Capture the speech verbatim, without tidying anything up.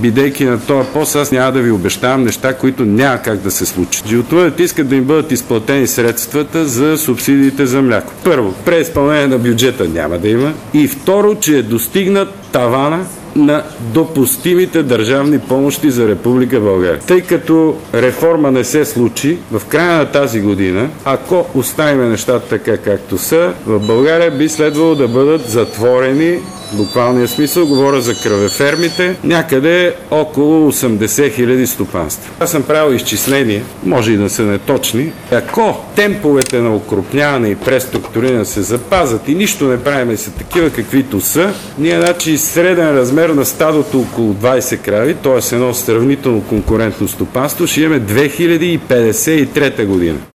бидейки на този пост, аз няма да ви обещавам неща, които няма как да се случат. Животновъдът искат да им бъдат изплатени средствата за субсидиите за мляко. Първо, преизпълнение на бюджета няма да има. И второ, че е достигнат тавана на допустимите държавни помощи за Република България. Тъй като реформа не се случи, в края на тази година, ако оставим нещата така както са, в България би следвало да бъдат затворени, в буквалния смисъл, говоря за кръвефермите, някъде около осемдесет хиляди стопанства. Аз съм правил изчисления, може и да са неточни. Ако темповете на окрупняване и преструктуриране се запазят и нищо не правим са такива каквито са, ние значи среден размер на стадото около двайсет крави, т.е. едно сравнително конкурентно стопанство, ще имаме две хиляди петдесет и трета година.